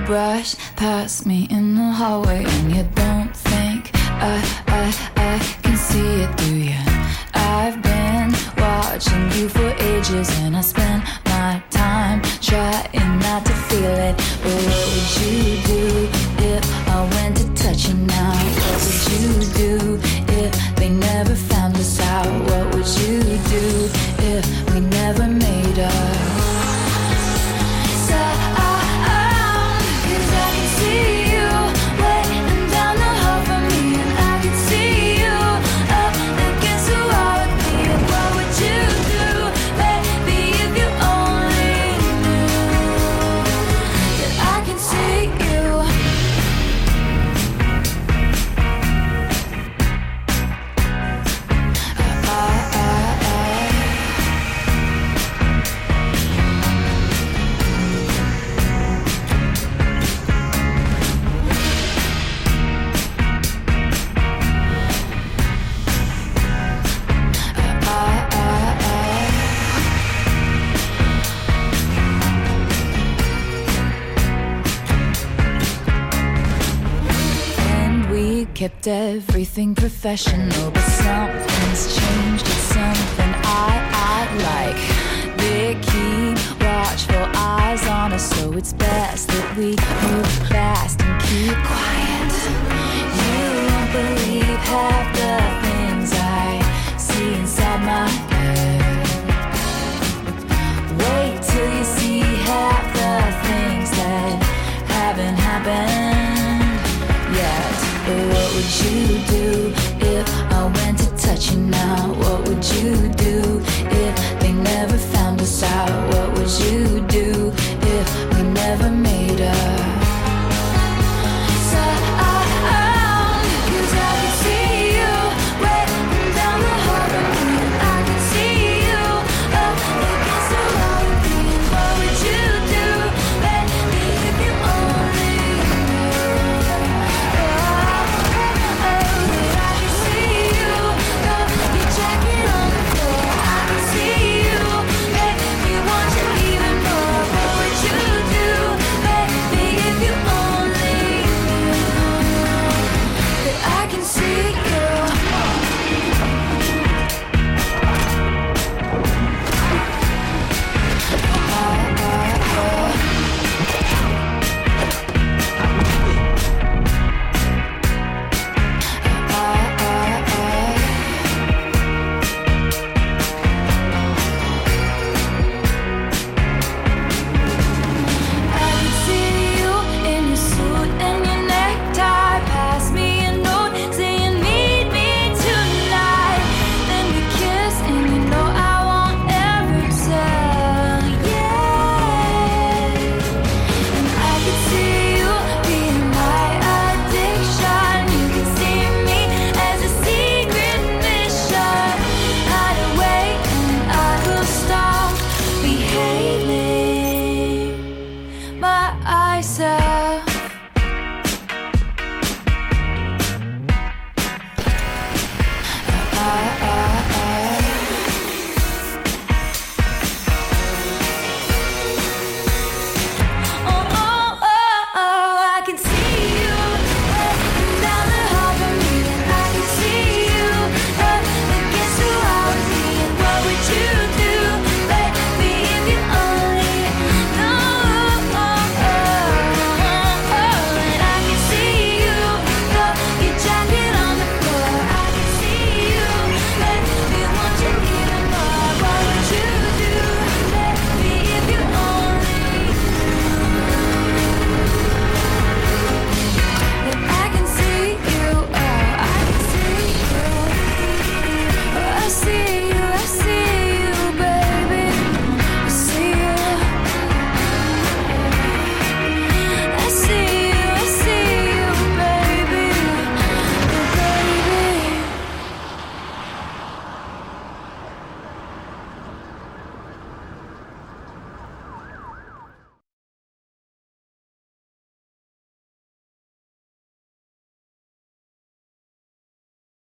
brush past me in the hallway, and you don't think I can see it, do you? I've been watching you for ages, and I spent my time trying not to feel it. But what would you do if I went to touch you now? What would you do if they never found us out? What would you do if we never made up? Kept everything professional, but something's changed. It's something I like. They keep watchful eyes on us, so it's best that we move fast and keep quiet. You won't believe half the things I see inside my head. Wait till you see half the things that haven't happened yet. But what would you do if I went to touch you now? What would you do if they never found us out? What would you do if we never made up? I said